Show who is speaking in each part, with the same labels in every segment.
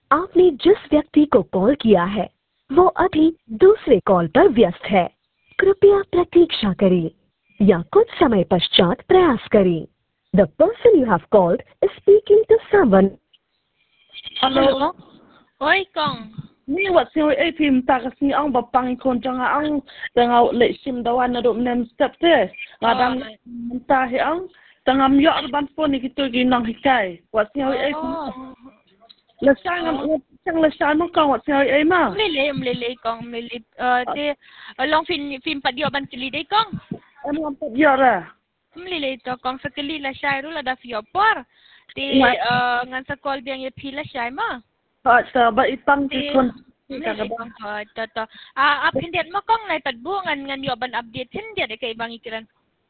Speaker 1: आपने जिस व्यक्ति को कॉल किया है वो अभी दूसरे कॉल पर व्यस्त है। कृपया प्रतीक्षा करें या कुछ समय पश्चात प्रयास करें। The person you have called is speaking to someone.
Speaker 2: Hello. Oi con.
Speaker 3: Ni wat siu ai phim ta ka si ang bapang kon changa ang tanga le sim dawan na dom nem step te. Ngadang ta hi ang tangam yo ar ban phone ni kitu gi nang hikai. Wat siu ai la sang am chang la sang no kong wat siu ai ma.
Speaker 2: Mlele con mlele te long film padio ban kili dei con.
Speaker 3: Em lam pat yo ra.
Speaker 2: Mlele to con sekali la syai ru la da fio por. Te ngan sa call biang ye pila syai ma.
Speaker 3: Ha ta ba ipang ti kon.
Speaker 2: To. Update mo kong na tadbu ngan yo ban update hindi de kay bang ikiran.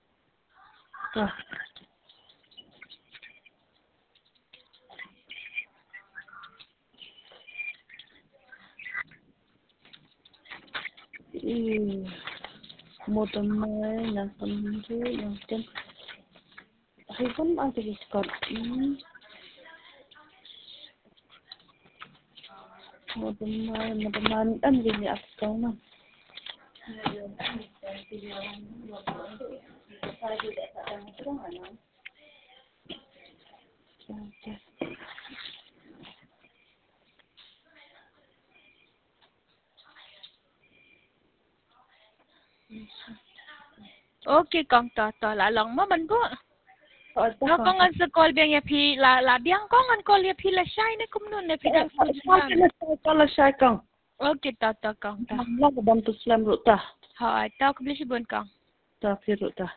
Speaker 3: Một tuần mai là tuần thứ là tuần hay vẫn ăn thì còn một tuần mai ăn gì nhỉ không mà
Speaker 2: Okay con to la long mo ban go. Nó có ngan sa call biang ya phi la biang có ngan call ya phi la shai ne kum nun ne phi dang
Speaker 3: con là sai con.
Speaker 2: Okay to con.
Speaker 3: Nó có bằng tu slam rồi ta.
Speaker 2: Ha ta ko bli si bon con.
Speaker 3: Ta phi rồi ta.